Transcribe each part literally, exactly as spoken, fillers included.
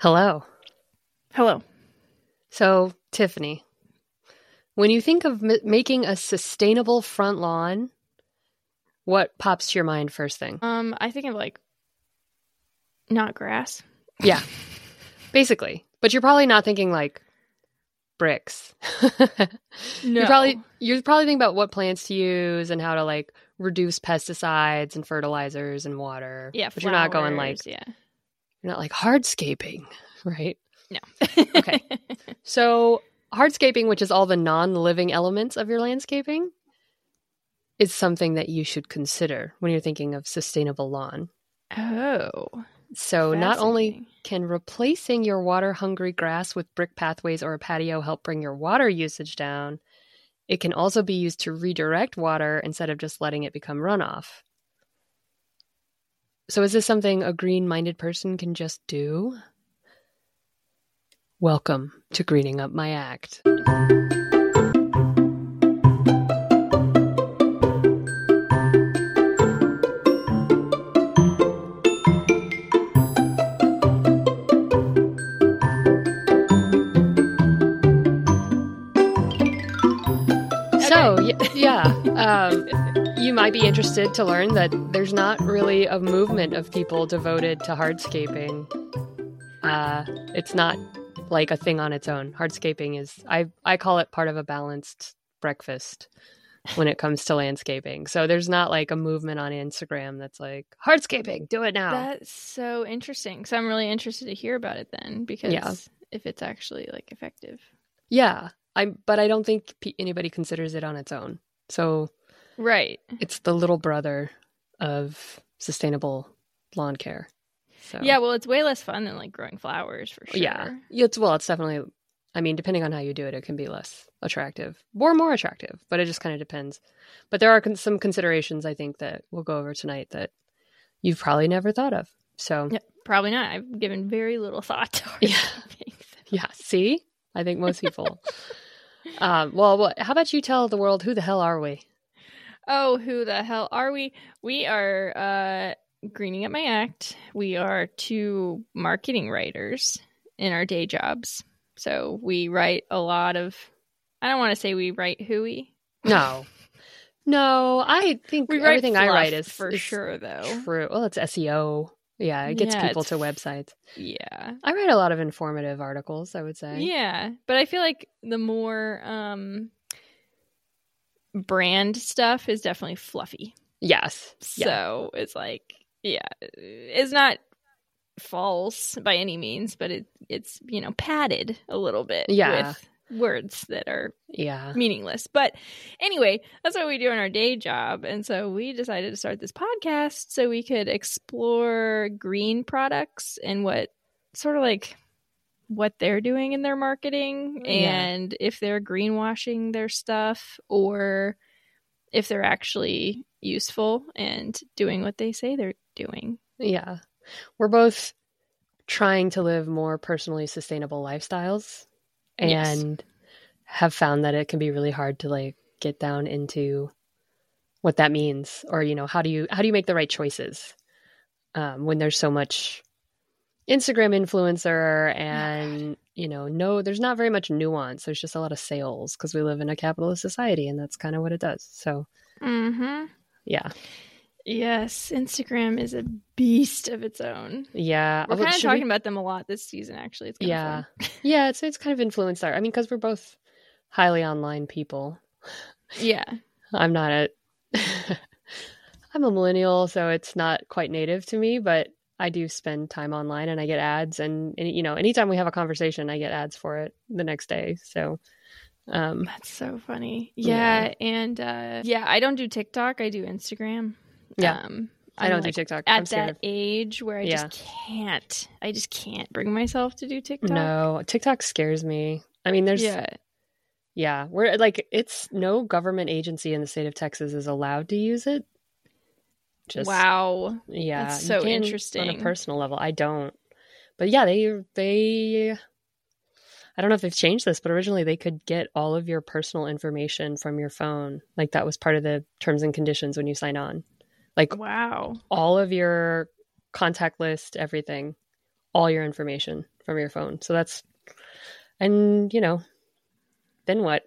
Hello. Hello. So, Tiffany, when you think of m- making a sustainable front lawn, what pops to your mind first thing? Um, I think of like not grass. Yeah, basically. But you're probably not thinking like bricks. No. You're probably you're probably thinking about what plants to use and how to like reduce pesticides and fertilizers and water. Yeah, but you're not going like flowers, yeah. you're not like hardscaping, right? No. Okay. So hardscaping, which is all the non-living elements of your landscaping, is something that you should consider when you're thinking of sustainable lawn. Oh. So not only Fascinating. can replacing your water-hungry grass with brick pathways or a patio help bring your water usage down, it can also be used to redirect water instead of just letting it become runoff. So is this something a green-minded person can just do? Welcome to Greening Up My Act. So, y- yeah, um, you might be interested to learn that there's not really a movement of people devoted to hardscaping. Uh, it's not like a thing on its own. Hardscaping is, I, I call it part of a balanced breakfast when it comes to landscaping. So there's not like a movement on Instagram that's like, hardscaping, do it now. That's so interesting. So I'm really interested to hear about it then, because Yeah. if it's actually like effective. Yeah, I but I don't think pe- anybody considers it on its own. So Right. it's the little brother of sustainable lawn care. So Yeah, well, it's way less fun than like growing flowers for sure. yeah, it's well, it's definitely. I mean, depending on how you do it, it can be less attractive or more attractive, but it just kind of depends. But there are con- some considerations I think that we'll go over tonight that you've probably never thought of. So Yeah, probably not. I've given very little thought to Yeah. hardscaping. yeah, see, I think most people. um, well, what? How about you tell the world who the hell are we? Oh, who the hell are we? We are uh, Greening Up My Act. We are two marketing writers in our day jobs. So we write a lot of, I don't want to say we write hooey. No, no, I think We write everything I fluff write is for is sure, though. true. Well, it's S E O. Yeah, it gets Yeah, people it's to f- websites. Yeah. I write a lot of informative articles, I would say. Yeah. But I feel like the more um, brand stuff is definitely fluffy. Yes. Yeah. So it's like, yeah, it's not false by any means, but it it's, you know, padded a little bit Yeah. with words that are Yeah. meaningless. But anyway, that's what we do in our day job. And so we decided to start this podcast so we could explore green products and what sort of like what they're doing in their marketing, Yeah. and if they're greenwashing their stuff or if they're actually useful and doing what they say they're doing. Yeah. We're both trying to live more personally sustainable lifestyles Yes. and have found that it can be really hard to like get down into what that means, or, you know, how do you how do you make the right choices um, when there's so much Instagram influencer and, you know, no, there's not very much nuance. There's just a lot of sales because we live in a capitalist society and that's kind of what it does. So, Mm-hmm. yeah. Yes, Instagram is a beast of its own. Yeah. We're Although, kind of should talking we- about them a lot this season, actually. It's kind Yeah. of fun. Yeah. It's, it's kind of influenced our, I mean, because we're both highly online people. Yeah. I'm not a, I'm a millennial, so it's not quite native to me, but I do spend time online and I get ads, and, and you know, anytime we have a conversation, I get ads for it the next day. So, um, That's so funny. Yeah, and uh, yeah, I don't do TikTok. I do Instagram. Yeah. Um, I I'm, don't like, do TikTok. I'm at scared that of- age where I Yeah. just can't. I just can't bring myself to do TikTok. No, TikTok scares me. I mean, there's, yeah, Yeah. we're like, it's no government agency in the state of Texas is allowed to use it. Just, Wow. yeah, That's you so can on interesting. a personal level. I don't, but yeah, they, they, I don't know if they've changed this, but originally they could get all of your personal information from your phone. Like that was part of the terms and conditions when you sign on. Like Wow. all of your contact list, everything, all your information from your phone. So that's, and you know, then what?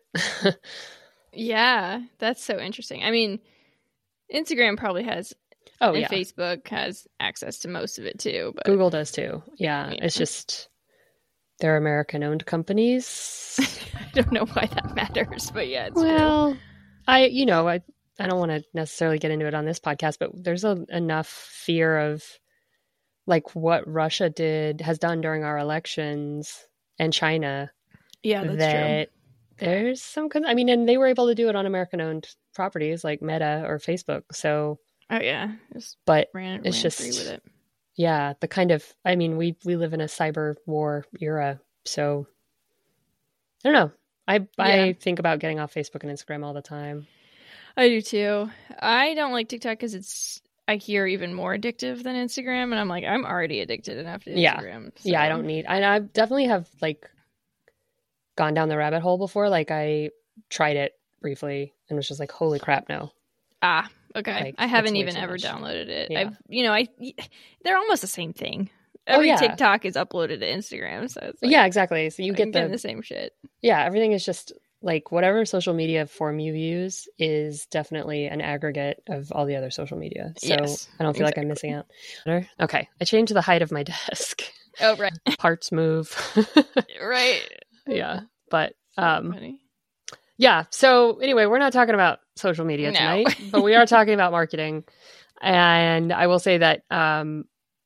Yeah, that's so interesting. I mean, Instagram probably has, Oh and yeah, Facebook has access to most of it too. But Google does too. Yeah, Yeah. it's just they're American-owned companies. I don't know why that matters, but yeah, it's true. Well, I you know I I don't want to necessarily get into it on this podcast, but there's a, enough fear of like what Russia did has done during our elections and China. Yeah, that's that true. There's some, I mean, and they were able to do it on American-owned properties like Meta or Facebook. So, Oh yeah, just but ran, it's ran just, free with it. yeah, the kind of, I mean, we we live in a cyber war era, so I don't know. I I Yeah. think about getting off Facebook and Instagram all the time. I do too. I don't like TikTok because it's, I hear, even more addictive than Instagram, and I'm like, I'm already addicted enough to Yeah. Instagram. Yeah, I so- don't need. I, I definitely have like gone down the rabbit hole before. Like I tried it briefly and was just like, holy crap, no. Ah, okay. Like, I haven't that's way even too ever much. downloaded it. Yeah. I've, you know, I they're almost the same thing. Oh, Every yeah. TikTok is uploaded to Instagram, so it's like, Yeah, exactly. So you I'm get getting the, the same shit. yeah, everything is just like whatever social media form you use is definitely an aggregate of all the other social media. So Yes, I don't feel like I'm missing out. Okay, I changed the height of my desk. Oh right, Parts move. right. Yeah, but um, Funny. yeah. So anyway, we're not talking about social media No. tonight, but we are talking about marketing. And I will say that um,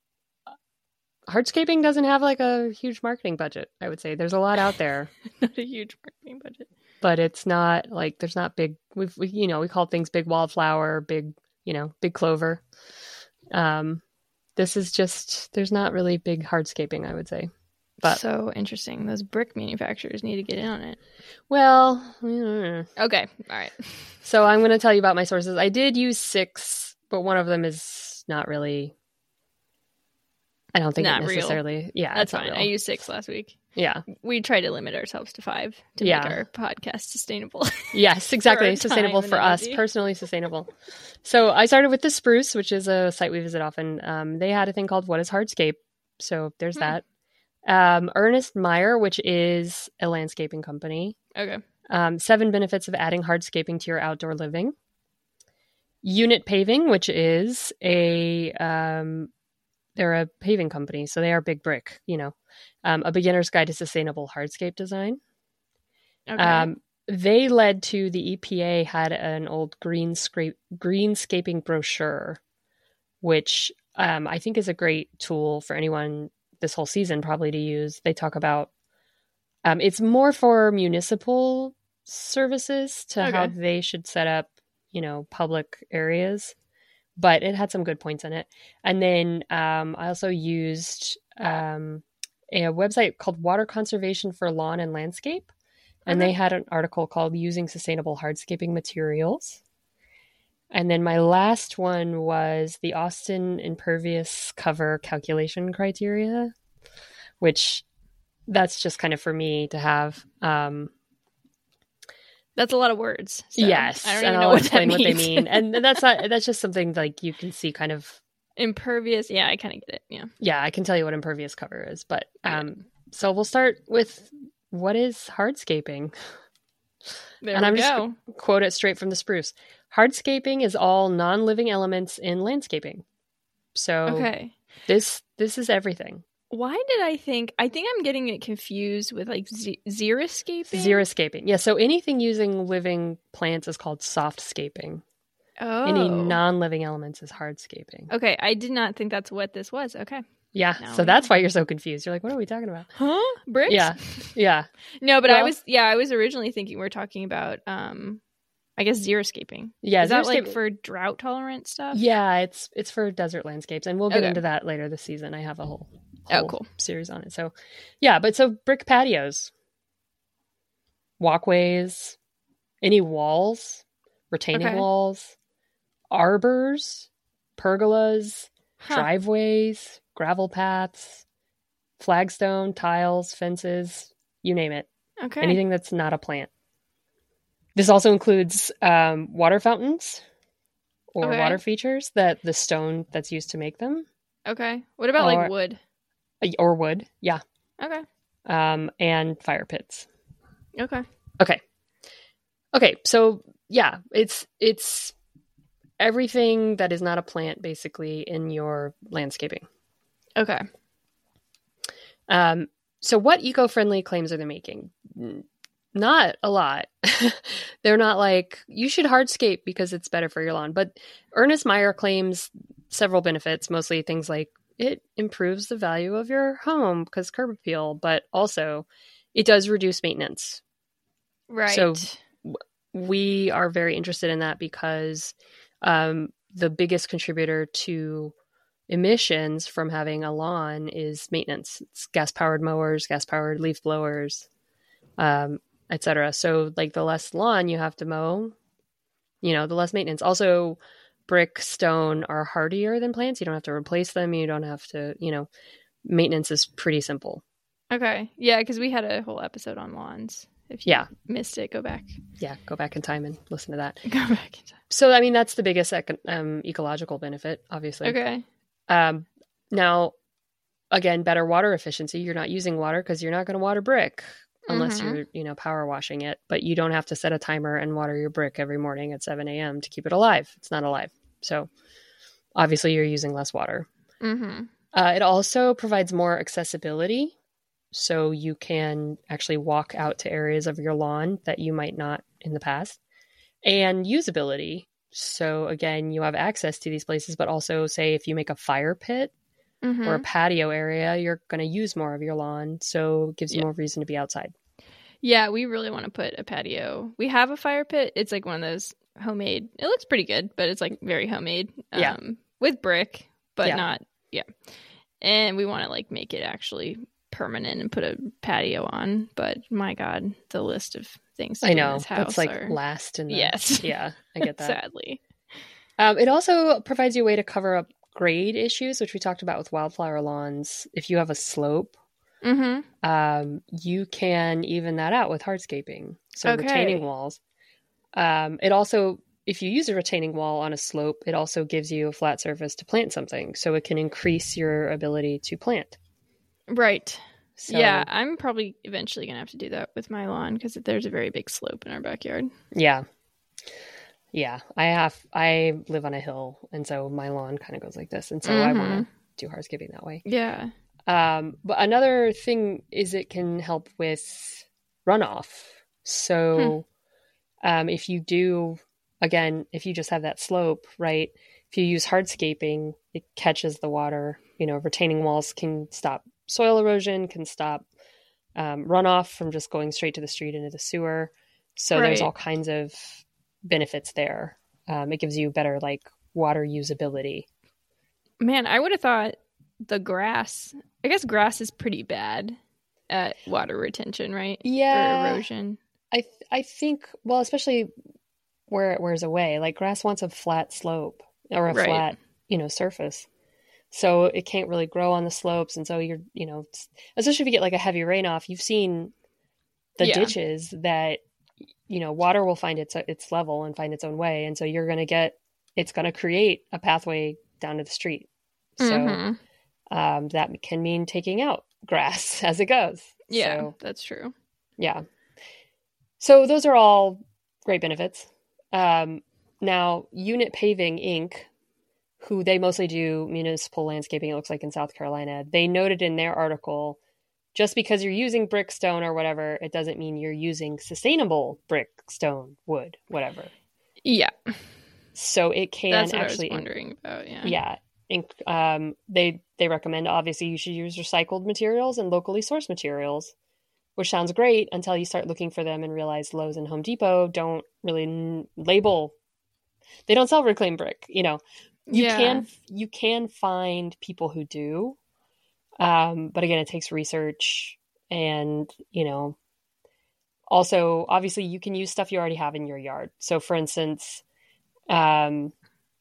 hardscaping doesn't have like a huge marketing budget. I would say there's a lot out there. Not a huge marketing budget. But it's not like there's not big. We've we, you know we call things big wildflower, big you know big clover. Um, this is just there's not really big hardscaping, I would say. But So interesting. Those brick manufacturers need to get in on it. well, mm. Okay, all right. So I'm going to tell you about my sources. I did use six, but one of them is not really. I don't think Not it real. necessarily. Yeah, That's it's not fine. real. I used six last week. Yeah. We try to limit ourselves to five to Yeah. make our podcast sustainable. Yes, exactly. our Sustainable time for and us, energy. personally sustainable. So I started with the Spruce, which is a site we visit often. Um, they had a thing called What is Hardscape? So there's Hmm. that. Um, Ernest Meyer, which is a landscaping company. Okay. Um, seven benefits of adding hardscaping to your outdoor living. Unit Paving, which is a um, they're a paving company, so they are big brick. You know, um, a beginner's guide to sustainable hardscape design. Okay. Um, they led to the E P A had an old green scrape greenscaping brochure, which um, I think is a great tool for anyone this whole season probably to use. They talk about um, it's more for municipal services to Okay. how they should set up, you know, public areas, but it had some good points in it. And then um, I also used um, a website called Water Conservation for Lawn and Landscape. And Okay. they had an article called Using Sustainable Hardscaping Materials. And then my last one was the Austin Impervious Cover Calculation Criteria, which that's just kind of for me to have. Um, That's a lot of words. so yes, I don't and even I'll know what that explain means. what they mean. And that's not that's just something like you can see kind of. Impervious. Yeah, I kind of get it. Yeah. Yeah, I can tell you what impervious cover is, but um, so we'll start with what is hardscaping. There And we I'm just go. Quote it straight from the Spruce. Hardscaping is all non-living elements in landscaping. So Okay. this this is everything. Why did I think? I think I'm getting it confused with like z- xeriscaping. Xeriscaping. Yeah, so anything using living plants is called softscaping. Oh. Any non-living elements is hardscaping. Okay, I did not think that's what this was. Okay. Yeah, Now so I that's know. why you're so confused. You're like, what are we talking about? Huh? Bricks? Yeah, yeah. No, but I Well- was yeah, I was originally thinking we are talking about um I guess xeriscaping. Yeah, Is that like xeriscaping- for drought tolerant stuff? Yeah, it's it's for desert landscapes, and we'll get Okay. into that later this season. I have a whole, Oh, whole cool. series on it. So, yeah, but so brick patios, walkways, any walls, retaining Okay. walls, arbors, pergolas, Huh. driveways, gravel paths, flagstone, tiles, fences, you name it. Okay. Anything that's not a plant. This also includes um, water fountains or Okay. water features that the stone that's used to make them. Okay. What about Or- like wood? or wood. Yeah. Okay. Um, and fire pits. Okay. Okay. Okay. So yeah, it's it's everything that is not a plant basically in your landscaping. Okay. Um, so what eco-friendly claims are they making? Not a lot. They're not like, you should hardscape because it's better for your lawn. But Ernest Meyer claims several benefits, mostly things like it improves the value of your home because curb appeal, but also it does reduce maintenance. Right. So we are very interested in that because um, the biggest contributor to emissions from having a lawn is maintenance. It's gas-powered mowers, gas-powered leaf blowers, um, et cetera. So like the less lawn you have to mow, you know, the less maintenance. Also, brick, stone are hardier than plants. You don't have to replace them. You don't have to, you know, maintenance is pretty simple. Okay. Yeah, because we had a whole episode on lawns. If you yeah. missed it, go back. Yeah, go back in time and listen to that. Go back in time. So, I mean, that's the biggest econ- um, ecological benefit, obviously. Okay. Um, now, again, better water efficiency. You're not using water because you're not going to water brick unless mm-hmm. you're, you know, power washing it. But you don't have to set a timer and water your brick every morning at seven a.m. to keep it alive. It's not alive. So, obviously, you're using less water. Mm-hmm. Uh, it also provides more accessibility. So you can actually walk out to areas of your lawn that you might not in the past. And usability. So again, you have access to these places, but also say if you make a fire pit mm-hmm. or a patio area, you're going to use more of your lawn. So it gives you yeah. more reason to be outside. Yeah, we really want to put a patio. We have a fire pit. It's like one of those homemade. It looks pretty good, but it's like very homemade. Um, yeah. With brick, but yeah. not, yeah. And we want to like make it actually permanent and put a patio on, but my god, the list of things to I do know in this house that's like are... last in the yes yeah I get that. Sadly, um, it also provides you a way to cover up grade issues, which we talked about with wildflower lawns. If you have a slope, mm-hmm. um, you can even that out with hardscaping, so okay. retaining walls. Um, it also, if you use a retaining wall on a slope, it also gives you a flat surface to plant something, so it can increase your ability to plant. Right. So, yeah, I'm probably eventually going to have to do that with my lawn because there's a very big slope in our backyard. Yeah. Yeah. I have, I live on a hill, and so my lawn kind of goes like this. And so mm-hmm. I want to do hardscaping that way. Yeah. Um, but another thing is it can help with runoff. So hmm. um, if you do, again, if you just have that slope, right, if you use hardscaping, it catches the water. You know, retaining walls can stop soil erosion, can stop um, runoff from just going straight to the street into the sewer. So right. there's all kinds of benefits there. Um, it gives you better like water usability. Man, I would have thought the grass, I guess grass is pretty bad at water retention, right? Yeah. Or erosion. I th- I think, well, especially where it wears away, like grass wants a flat slope or a right. flat, you know, surface. So it can't really grow on the slopes. And so you're, you know, especially if you get like a heavy rain off, you've seen the yeah. ditches that, you know, water will find its its level and find its own way. And so you're going to get, it's going to create a pathway down to the street. So mm-hmm. um, that can mean taking out grass as it goes. Yeah, so, that's true. Yeah. So those are all great benefits. Um, now, Unit Paving, Incorporated, who they mostly do municipal landscaping, it looks like in South Carolina, they noted in their article, just because you're using brick, stone, or whatever, it doesn't mean you're using sustainable brick, stone, wood, whatever. Yeah. So it can That's what actually... I was wondering about, yeah. Yeah. In, um, they, they recommend, obviously, you should use recycled materials and locally sourced materials, which sounds great until you start looking for them and realize Lowe's and Home Depot don't really n- label... They don't sell reclaimed brick, you know. You yeah. can you can find people who do, um, but again, it takes research, and you know, also obviously you can use stuff you already have in your yard. So, for instance, um,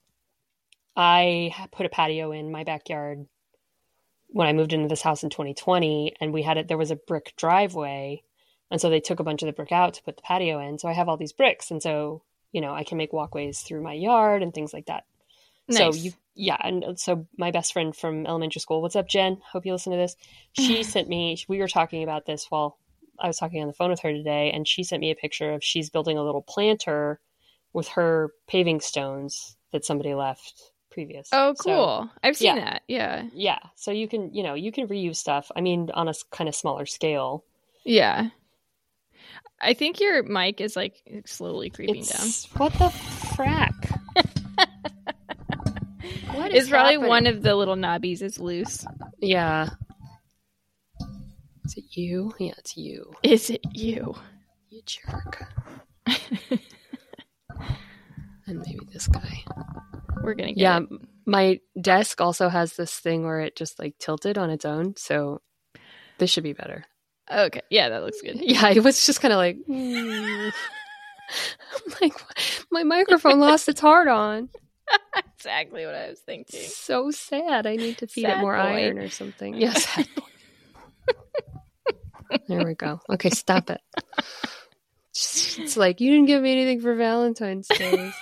I put a patio in my backyard when I moved into this house in twenty twenty, and we had it. There was a brick driveway, and so they took a bunch of the brick out to put the patio in. So I have all these bricks, and so you know I can make walkways through my yard and things like that. So Nice. you, yeah. And so my best friend from elementary school, what's up, Jen? Hope you listen to this. She sent me, we were talking about this while I was talking on the phone with her today, and she sent me a picture of she's building a little planter with her paving stones that somebody left previous. Oh, So, cool. I've seen yeah. that. Yeah. yeah. So you can, you know, you can reuse stuff. I mean, on a s- kind of smaller scale. Yeah. I think your mic is like slowly creeping It's, what the frack? What down. is It's probably happening? one of the little knobbies is loose. Yeah. Is it you? Yeah, it's you. Is it you? You jerk. And maybe this guy. We're gonna get Yeah, it. my desk also has this thing where it just like tilted on its own, so this should be better. Okay. Yeah, that looks good. Yeah, it was just kind of like, mm. I'm like, my microphone lost its heart on. Exactly what I was thinking. So sad. I need to feed Sad it more boy. iron or something. Yes. Sad boy. There we go. Okay, stop it. It's it's like, you didn't give me anything for Valentine's Day.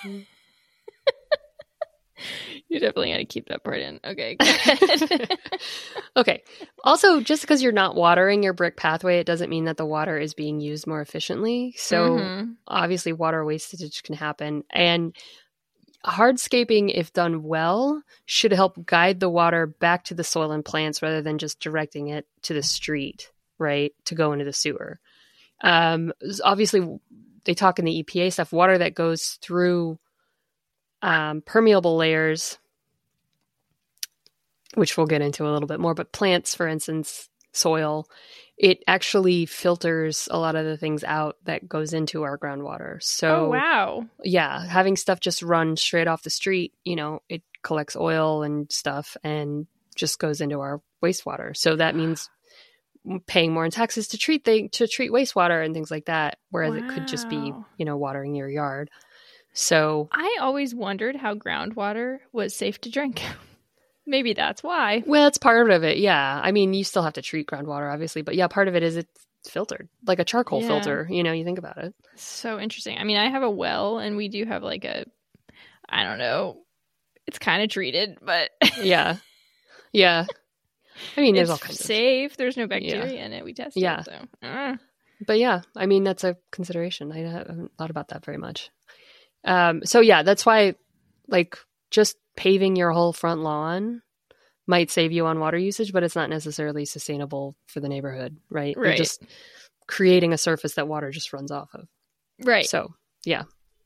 You definitely got to keep that part in. Okay. Go ahead. Okay. Also, just because you're not watering your brick pathway, it doesn't mean that the water is being used more efficiently. So Mhm. obviously water wastage can happen. And hardscaping, if done well, should help guide the water back to the soil and plants rather than just directing it to the street, right? To go into the sewer. Um, obviously, they talk in the E P A stuff, water that goes through um, permeable layers, which we'll get into a little bit more, but plants, for instance, soil, it actually filters a lot of the things out that goes into our groundwater. So, Oh, wow. yeah, having stuff just run straight off the street, you know, it collects oil and stuff and just goes into our wastewater. So that means paying more in taxes to treat the, to treat wastewater and things like that, whereas it could just be, Wow. you know, watering your yard. So, I always wondered how groundwater was safe to drink. Maybe that's why. well, it's part of it. Yeah. I mean, you still have to treat groundwater, obviously, but yeah, part of it is it's filtered like a charcoal Yeah. filter. You know, you think about it. So interesting. I mean, I have a well and we do have like a, I don't know, it's kind of treated, but Yeah. Yeah. I mean, there's it's all kinds of, safe. There's no bacteria in it. We tested Yeah. it. So, uh. but yeah, I mean, that's a consideration. I haven't thought about that very much. Um, so yeah, that's why like just paving your whole front lawn might save you on water usage, but it's not necessarily sustainable for the neighborhood, right? You're Right. just creating a surface that water just runs off of. Right. So, yeah.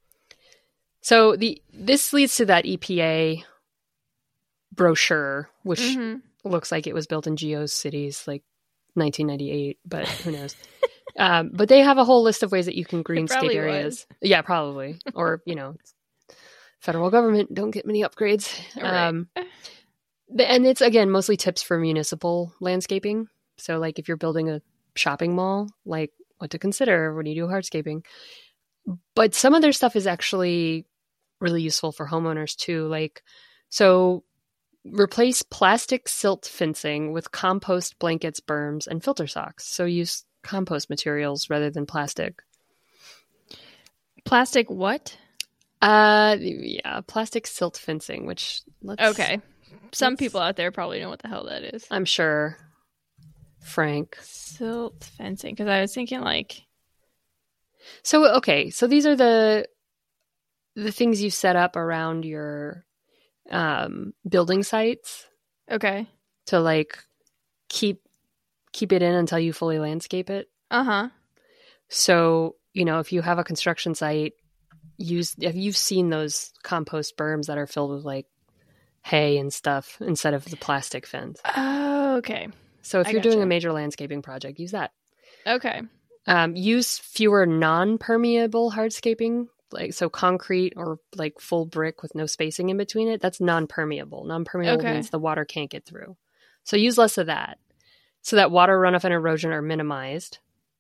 So the this leads to that E P A brochure, which Mhm. looks like it was built in GeoCities like nineteen ninety-eight, but who knows? um, but they have a whole list of ways that you can greenscape probably areas. Yeah, probably. Or, you know, federal government don't get many upgrades. Right. Um, the- and it's, again, mostly tips for municipal landscaping. So, like, if you're building a shopping mall, like, what to consider when you do hardscaping. But some of their stuff is actually really useful for homeowners, too. Like, so replace plastic silt fencing with compost blankets, berms, and filter socks. So use compost materials rather than plastic. Plastic what? Uh, yeah, plastic silt fencing, which let's, Okay. Some let's- people out there probably know what the hell that is. I'm sure Frank. Silt fencing. Because I was thinking like, So, okay, so these are the the things you set up around your um, building sites okay. to like keep keep it in until you fully landscape it. Uh-huh. So, you know, if you have a construction site, use if you've seen those compost berms that are filled with like hay and stuff instead of the plastic fence. Oh, okay. So if I you're doing gotcha. a major landscaping project, use that. Okay. Um, use fewer non-permeable hardscaping, like so concrete or like full brick with no spacing in between it. That's non-permeable. Non-permeable Okay. means the water can't get through. So use less of that so that water runoff and erosion are minimized.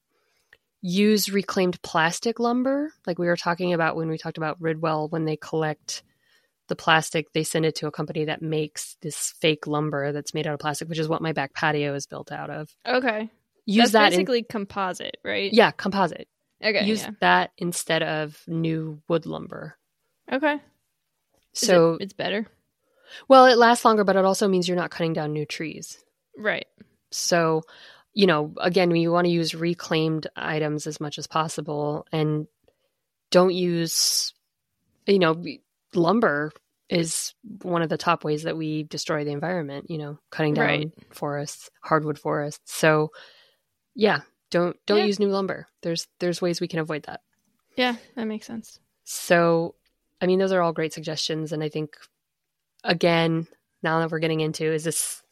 Use reclaimed plastic lumber, like we were talking about when we talked about Ridwell. When they collect the plastic, they send it to a company that makes this fake lumber that's made out of plastic, which is what my back patio is built out of. Okay. Use That's that in, basically composite, right? yeah, composite. Okay. Use yeah. that instead of new wood lumber. Okay. Is So it, it's better. Well, it lasts longer, but it also means you're not cutting down new trees. Right. So, you know, again, you want to use reclaimed items as much as possible, and don't use, you know, lumber is one of the top ways that we destroy the environment, you know, cutting down Right. forests, hardwood forests. So yeah, don't don't Yeah. use new lumber. There's there's ways we can avoid that. Yeah, that makes sense. So, I mean, those are all great suggestions. And I think, again, now that we're getting into, is this,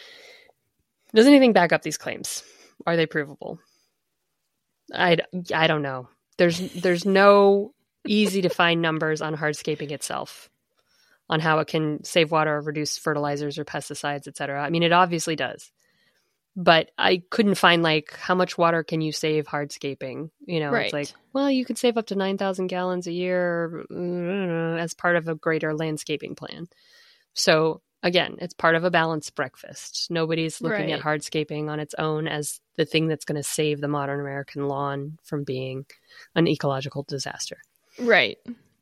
does anything back up these claims? Are they provable? I, I don't know. There's, there's no easy to find numbers on hardscaping itself, on how it can save water or reduce fertilizers or pesticides, et cetera. I mean, it obviously does. But I couldn't find, like, how much water can you save hardscaping? You know, Right. it's like, well, you could save up to nine thousand gallons a year uh, as part of a greater landscaping plan. So, again, it's part of a balanced breakfast. Nobody's looking at Right. hardscaping on its own as the thing that's going to save the modern American lawn from being an ecological disaster. Right.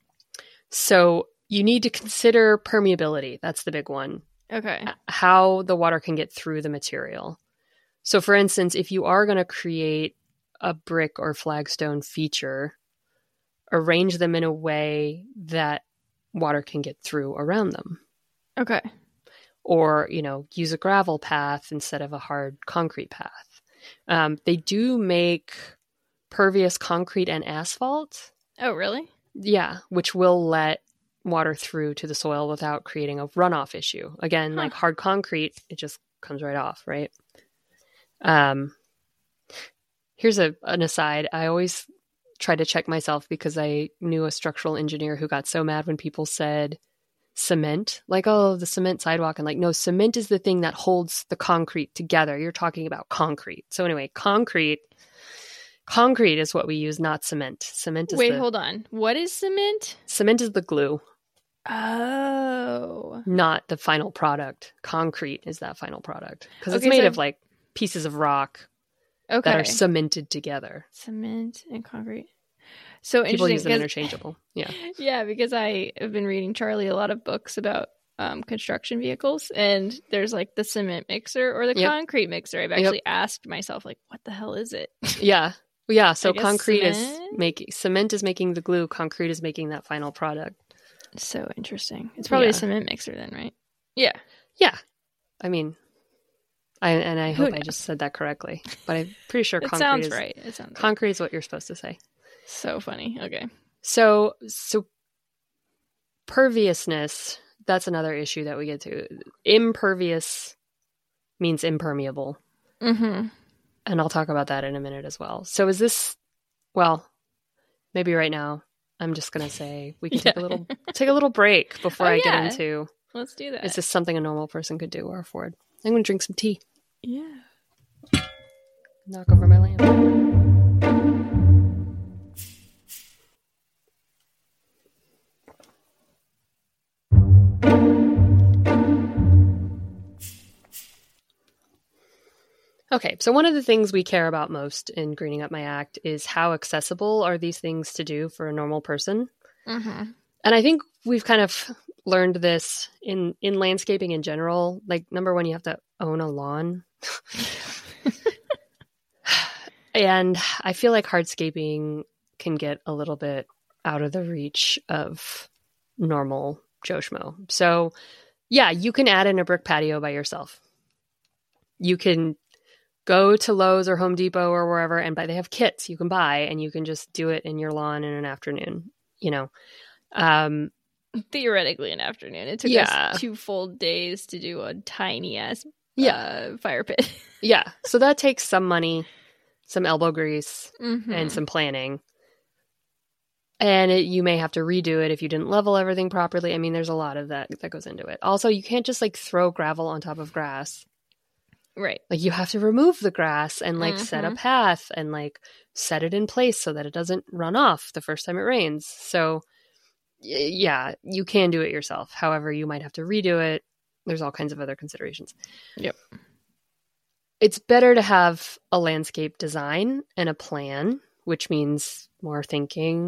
So you need to consider permeability. That's the big one. Okay. How the water can get through the material. So, for instance, if you are going to create a brick or flagstone feature, arrange them in a way that water can get through around them. Okay. Or, you know, use a gravel path instead of a hard concrete path. Um, they do make pervious concrete and asphalt. Oh, really? Yeah, which will let water through to the soil without creating a runoff issue. Again, Huh. like hard concrete, it just comes right off, right? Um, here's a an aside. I always try to check myself because I knew a structural engineer who got so mad when people said cement, like, oh, the cement sidewalk, and like, no, cement is the thing that holds the concrete together. You're talking about concrete. So anyway, concrete, concrete is what we use, not cement. Cement is Wait, the, hold on. What is cement? cement is the glue, Oh. not the final product. Concrete is that final product because it's Okay, made so of like pieces of rock Okay. that are cemented together. Cement and concrete. So People interesting. use them 'cause- interchangeable. Yeah. Yeah, because I have been reading Charlie a lot of books about um, construction vehicles, and there's like the cement mixer or the Yep. concrete mixer. I've Yep. actually asked myself, like, what the hell is it? Yeah. Yeah. So I guess concrete is cement? making, cement is making the glue. Concrete is making that final product. So interesting. It's probably Yeah. a cement mixer then, right? Yeah. Yeah. I mean, I, and I Who hope I knows? just said that correctly, but I'm pretty sure It concrete sounds is, right. It sounds right. concrete is what you're supposed to say. So funny. Okay. So, so perviousness, that's another issue that we get to. Impervious means impermeable. Mm-hmm. And I'll talk about that in a minute as well. So is this, well, maybe right now I'm just going to say we can take a Yeah. little take a little break before Oh, I yeah. get into, Let's do that. is this something a normal person could do or afford? I'm going to drink some tea. Yeah. Knock over my lamp. Okay, so one of the things we care about most in Greening Up My Act is how accessible are these things to do for a normal person. Mm-hmm. And I think we've kind of learned this in, in landscaping in general. Like, number one, you have to own a lawn. And I feel like hardscaping can get a little bit out of the reach of normal Joe Schmo. So, yeah, you can add in a brick patio by yourself. You can go to Lowe's or Home Depot or wherever and buy, they have kits you can buy, and you can just do it in your lawn in an afternoon, you know. Um, Theoretically, an afternoon. It took Yeah. us two full days to do a tiny ass yeah, uh, fire pit. yeah. So that takes some money, some elbow grease, Mm-hmm. and some planning. And it, you may have to redo it if you didn't level everything properly. I mean, there's a lot of that that goes into it. Also, you can't just like throw gravel on top of grass. Right. Like, you have to remove the grass and like set a Mhm. path and like set it in place so that it doesn't run off the first time it rains. So y- yeah, you can do it yourself. However, you might have to redo it. There's all kinds of other considerations. Yep. It's better to have a landscape design and a plan, which means more thinking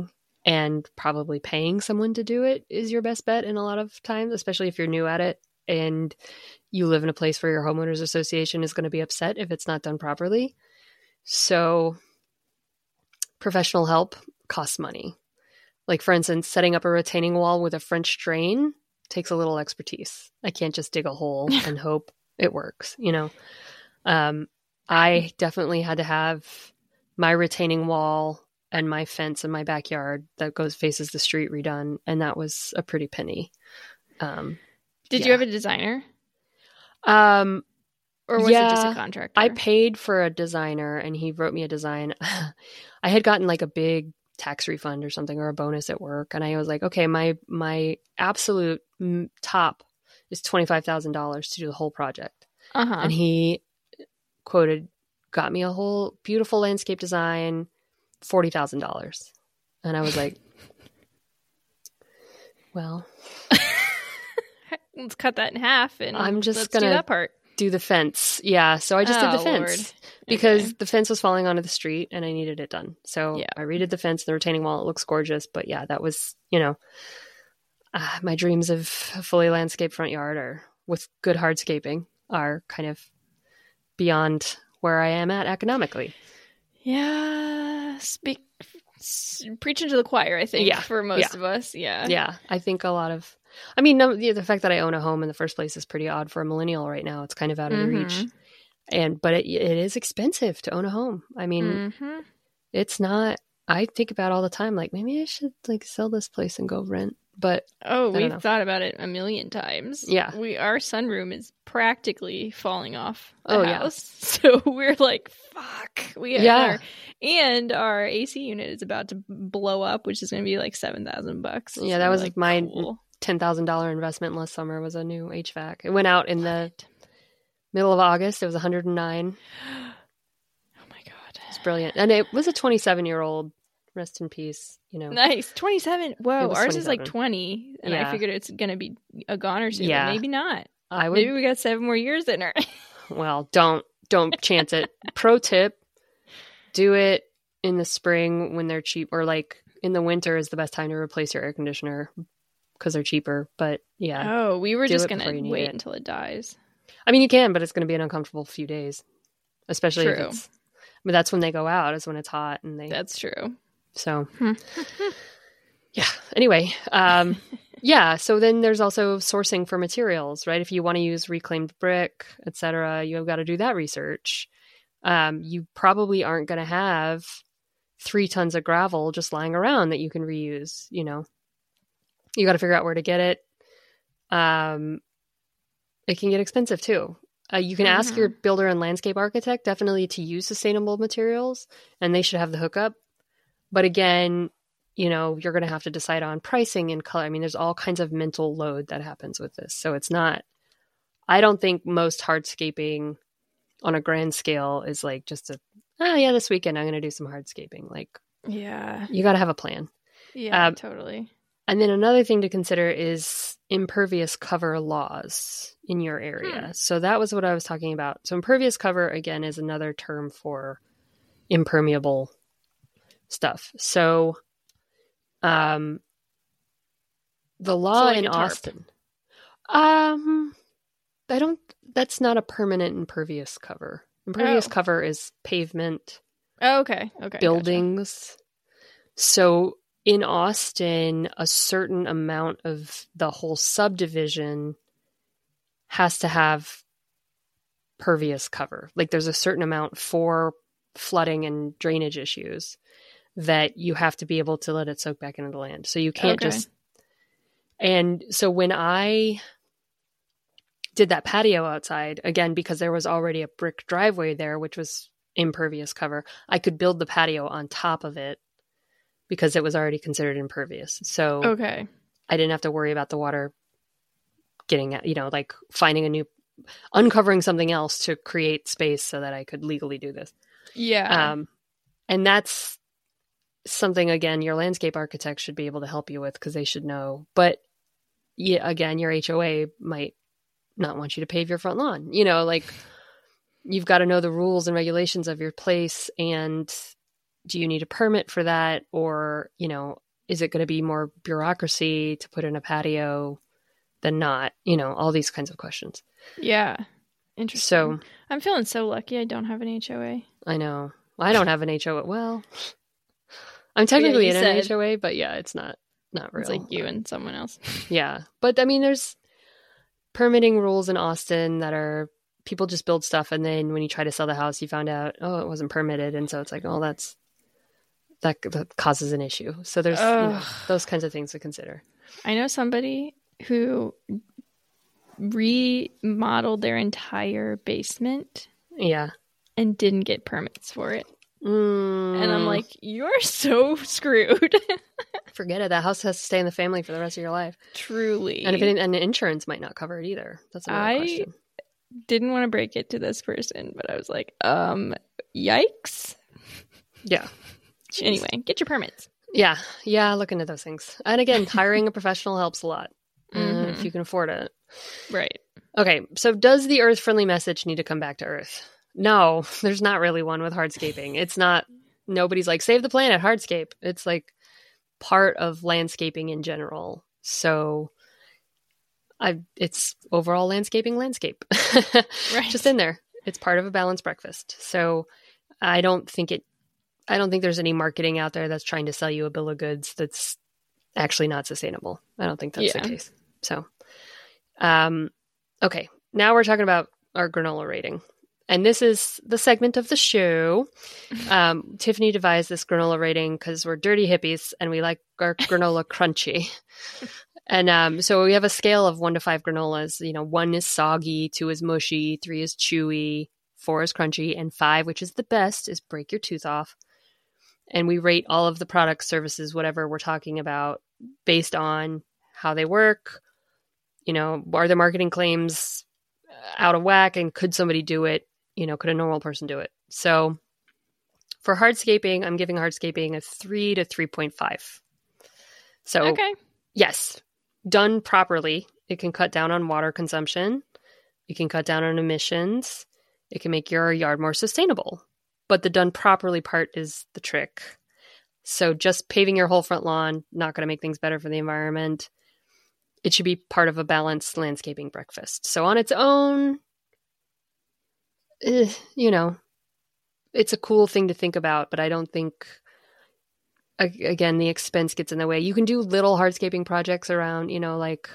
and probably paying someone to do it is your best bet in a lot of times, especially if you're new at it and you live in a place where your homeowners association is going to be upset if it's not done properly. So professional help costs money. Like, for instance, setting up a retaining wall with a French drain takes a little expertise. I can't just dig a hole and hope it works, you know? Um, I definitely had to have my retaining wall and my fence in my backyard that goes faces the street redone, and that was a pretty penny. Um, Did yeah. you have a designer? Um, or was yeah, it just a contractor? I paid for a designer, and he wrote me a design. I had gotten like a big tax refund or something, or a bonus at work, and I was like, okay, my my absolute top is twenty-five thousand dollars to do the whole project. Uh-huh. And he quoted, got me a whole beautiful landscape design, forty thousand dollars. And I was like, well, let's cut that in half and I'm just let's gonna do that part. Do the fence. Yeah. So I just oh, did the fence Lord. because okay. the fence was falling onto the street and I needed it done. So yeah. I redid the fence, the retaining wall. It looks gorgeous. But yeah, that was, you know, uh, my dreams of a fully landscaped front yard are with good hardscaping are kind of beyond where I am at economically. Yeah. Speak, preaching to the choir, I think, yeah. for most yeah. of us. Yeah. Yeah. I think a lot of, I mean, no, the, the fact that I own a home in the first place is pretty odd for a millennial right now. It's kind of out of mm-hmm. reach. And, but it, it is expensive to own a home. I mean, mm-hmm. it's not, I think about all the time, like, maybe I should like sell this place and go rent. But oh, we've thought about it a million times. Yeah. We, our sunroom is practically falling off the oh, house. Yeah. So we're like, fuck. We yeah. Our, and our A C unit is about to blow up, which is going to be like seven thousand bucks. Yeah. So that was like, my cool. ten thousand dollars investment last summer was a new H V A C. It went out in the middle of August. It was one hundred nine. Oh my God. It's brilliant. And it was a twenty-seven year old. Rest in peace, you know. Nice. twenty-seven. Whoa, ours twenty-seven. is like twenty. And yeah. I figured it's going to be a goner soon. Yeah. But maybe not. I would, maybe we got seven more years in her. Well, don't, don't chance it. Pro tip, do it in the spring when they're cheap, or like in the winter is the best time to replace your air conditioner because they're cheaper. But yeah. Oh, we were just going to wait it. until it dies. I mean, you can, but it's going to be an uncomfortable few days, especially true. if it's, I mean, that's when they go out, is when it's hot and they, that's true. So, yeah. Anyway, um, yeah. So then there's also sourcing for materials, right? If you want to use reclaimed brick, et cetera, you've got to do that research. Um, you probably aren't going to have three tons of gravel just lying around that you can reuse. You know, you got to figure out where to get it. Um, it can get expensive too. Uh, you can mm-hmm. ask your builder and landscape architect definitely to use sustainable materials, and they should have the hookup. But again, you know, you're going to have to decide on pricing and color. I mean, there's all kinds of mental load that happens with this. So it's not, I don't think most hardscaping on a grand scale is like just a, oh yeah, this weekend I'm going to do some hardscaping. Like, yeah, you got to have a plan. Yeah, um, totally. And then another thing to consider is impervious cover laws in your area. Hmm. So that was what I was talking about. So impervious cover, again, is another term for impermeable stuff. So um, the law so like in Austin, um, I don't, that's not a permanent impervious cover. Impervious oh. cover is pavement. Oh, okay. Okay. Buildings. Gotcha. So in Austin, a certain amount of the whole subdivision has to have pervious cover. Like there's a certain amount for flooding and drainage issues that you have to be able to let it soak back into the land. So you can't okay. just, and so when I did that patio outside, again, because there was already a brick driveway there, which was impervious cover, I could build the patio on top of it because it was already considered impervious. So okay. I didn't have to worry about the water getting at, you know, like finding a new, uncovering something else to create space so that I could legally do this. Yeah. Um, and that's something, again, your landscape architect should be able to help you with because they should know. But yeah, again, your H O A might not want you to pave your front lawn. You know, like you've got to know the rules and regulations of your place. And do you need a permit for that? Or, you know, is it going to be more bureaucracy to put in a patio than not? You know, all these kinds of questions. Yeah. Interesting. So I'm feeling so lucky I don't have an H O A. I know. I don't have an H O A. Well, I'm technically yeah, in said, an H O A, but yeah, it's not not real. It's like you and someone else. Yeah. But I mean, there's permitting rules in Austin that are people just build stuff, and then when you try to sell the house, you found out, oh, it wasn't permitted. And so it's like, oh, that's that, that causes an issue. So there's you know, those kinds of things to consider. I know somebody who remodeled their entire basement. Yeah. And didn't get permits for it. Mm. And I'm like, you're so screwed. Forget it. That house has to stay in the family for the rest of your life. Truly. And if it, and insurance might not cover it either. That's another I question. Didn't want to break it to this person, but I was like, um, yikes. Yeah. Jeez. Anyway, get your permits. Yeah. Yeah. Look into those things. And again, hiring a professional helps a lot mm-hmm. uh, if you can afford it. Right. Okay. So does the Earth friendly message need to come back to Earth? No, there's not really one with hardscaping. It's not, nobody's like, save the planet, hardscape. It's like part of landscaping in general. So I, it's overall landscaping landscape. Right. Just in there. It's part of a balanced breakfast. So I don't think it, I don't think there's any marketing out there that's trying to sell you a bill of goods that's actually not sustainable. I don't think that's yeah. the case. So, um, okay. Now we're talking about our granola rating. And this is the segment of the show. Um, Tiffany devised this granola rating because we're dirty hippies and we like our granola crunchy. And um, so we have a scale of one to five granolas. You know, one is soggy, two is mushy, three is chewy, four is crunchy, and five, which is the best, is break your tooth off. And we rate all of the products, services, whatever we're talking about based on how they work. You know, are the marketing claims out of whack and could somebody do it? You know, could a normal person do it? So for hardscaping, I'm giving hardscaping a three to three point five. So okay. Yes, done properly, it can cut down on water consumption. It can cut down on emissions. It can make your yard more sustainable. But the done properly part is the trick. So just paving your whole front lawn, not going to make things better for the environment. It should be part of a balanced landscaping breakfast. So on its own, eh, you know, it's a cool thing to think about, but I don't think, again, the expense gets in the way. You can do little hardscaping projects around, you know, like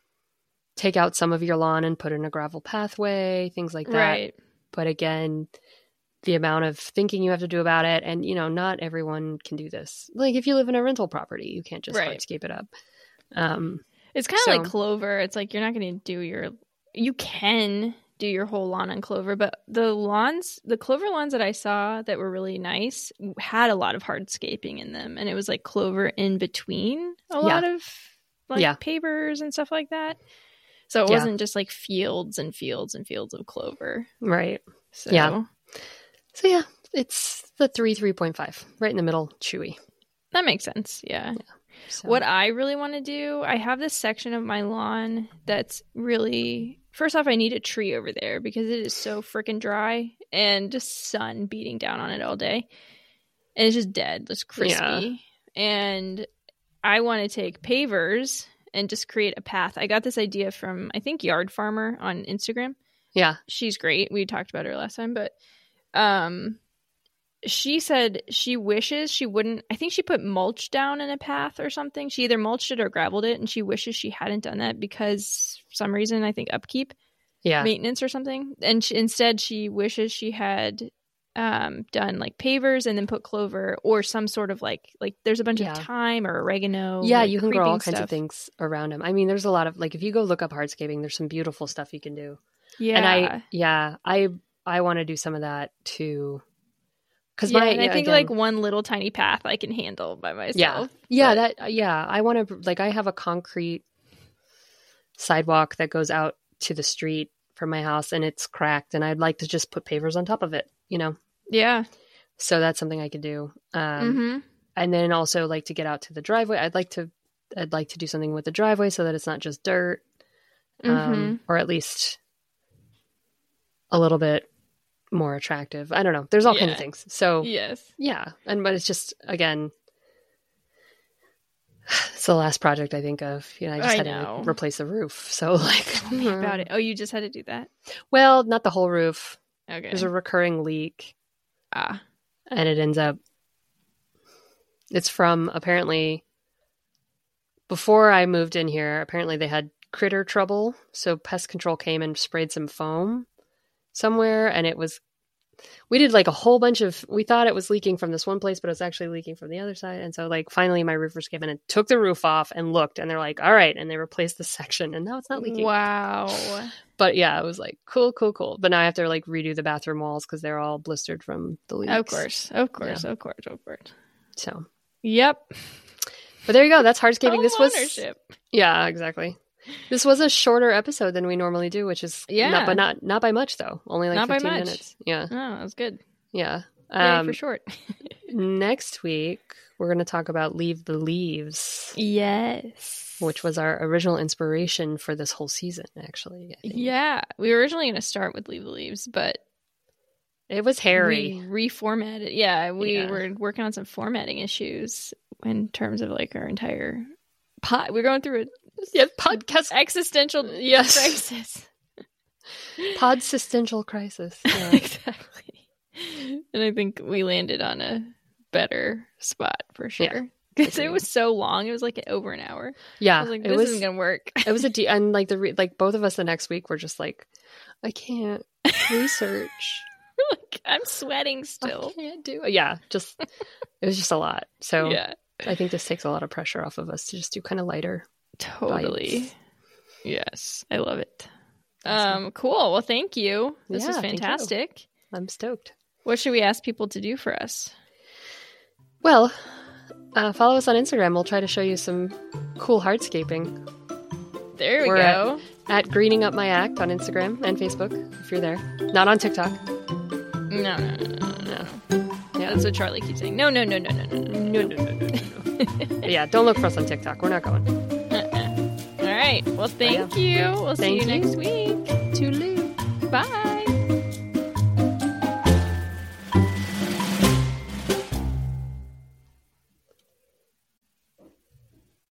take out some of your lawn and put in a gravel pathway, things like that. Right. But again, the amount of thinking you have to do about it, and, you know, not everyone can do this. Like if you live in a rental property, you can't just right. hardscape it up. Um, it's kind of so, like clover. It's like you're not going to do your, you can do your whole lawn on clover, but the lawns, the clover lawns that I saw that were really nice had a lot of hardscaping in them, and it was like clover in between a yeah. lot of like yeah. pavers and stuff like that. So it yeah. wasn't just like fields and fields and fields of clover. Right. So yeah. So yeah, it's the three, three point five, right in the middle, chewy. That makes sense. Yeah. yeah. So. What I really want to do, I have this section of my lawn that's really, first off, I need a tree over there because it is so freaking dry and just sun beating down on it all day. And it's just dead, just crispy. Yeah. And I want to take pavers and just create a path. I got this idea from, I think, Yard Farmer on Instagram. Yeah. She's great. We talked about her last time, but um, she said she wishes she wouldn't, I think she put mulch down in a path or something. She either mulched it or gravelled it, and she wishes she hadn't done that because for some reason, I think upkeep, yeah, maintenance or something. And she, instead, she wishes she had um, done like pavers and then put clover or some sort of like, like there's a bunch yeah. of thyme or oregano. Yeah, like you can grow all stuff. kinds of things around them. I mean, there's a lot of, like, if you go look up hardscaping, there's some beautiful stuff you can do. Yeah. And I, yeah, I, I want to do some of that too. Cause yeah, my, and I think again, like one little tiny path I can handle by myself. Yeah. Yeah. But... That, yeah. I want to, like, I have a concrete sidewalk that goes out to the street from my house and it's cracked, and I'd like to just put pavers on top of it, you know? Yeah. So that's something I could do. Um, mm-hmm. And then also like to get out to the driveway. I'd like to, I'd like to do something with the driveway so that it's not just dirt, um, mm-hmm. or at least a little bit more attractive. I don't know. There's all yeah. kinds of things. So yes. yeah. And, but it's just, again, It's the last project I think of. You know, I just I had know. to replace the roof. So like, Tell me about it. Oh, you just had to do that? well, not the whole roof. Okay. There's a recurring leak, Ah. and it ends up. It's from apparently. Before I moved in here, apparently they had critter trouble. So pest control came and sprayed some foam somewhere, and it was. We did like a whole bunch of, we thought it was leaking from this one place, but it was actually leaking from the other side. And so like finally my roofers came in and took the roof off and looked, and they're like, all right. And they replaced the section, and now it's not leaking. Wow. But yeah, it was like, cool, cool, cool. But now I have to like redo the bathroom walls because they're all blistered from the leaks. Of course. Of course. Yeah. Of course. Of course. So, Yep. but there you go. That's hardscaping. This was, Ownership. yeah, exactly. This was a shorter episode than we normally do, which is, Yeah. not, but not, not by much though. Only like Not by fifteen much. minutes. Yeah. Oh, that was good. Yeah. Very Um, for short. next week, we're going to talk about Leave the Leaves, Yes. which was our original inspiration for this whole season, actually. I think. Yeah. We were originally going to start with Leave the Leaves, but It was hairy. we reformatted. Yeah. We Yeah. were working on some formatting issues in terms of like our entire pod. We're going through a Yeah, podcast. existential Yes. crisis. Podsistential crisis. Yeah. Exactly. And I think we landed on a better spot for Yeah. sure. Because it Agreed. was so long. It was like over an hour. I Yeah, was like, it this was. isn't going to work. It was a de- and like the re- like both of us the next week were just like, I can't research. Like, I'm sweating I still. can't do. Yeah, just it was just a lot. So Yeah. I think this takes a lot of pressure off of us to just do kind of lighter. Totally. bites. Yes. I love it. Awesome. Um, cool. Well, thank you. This Yeah, was thank you. fantastic. I'm stoked. What should we ask people to do for us? Well, uh, follow us on Instagram. We'll try to show you some cool hardscaping There we We're go. at Greening Up My Act on Instagram and Facebook if you're there. Not on TikTok. No, no, no, no, no. No. Yeah, that's what Charlie keeps saying. No, no, no, no, no, no, no. No, no, no, no, no. But yeah, don't look for us on TikTok. We're not going. Uh-uh. All right. Well, thank you. We'll see Thank you you. next week. Toodaloo. Bye.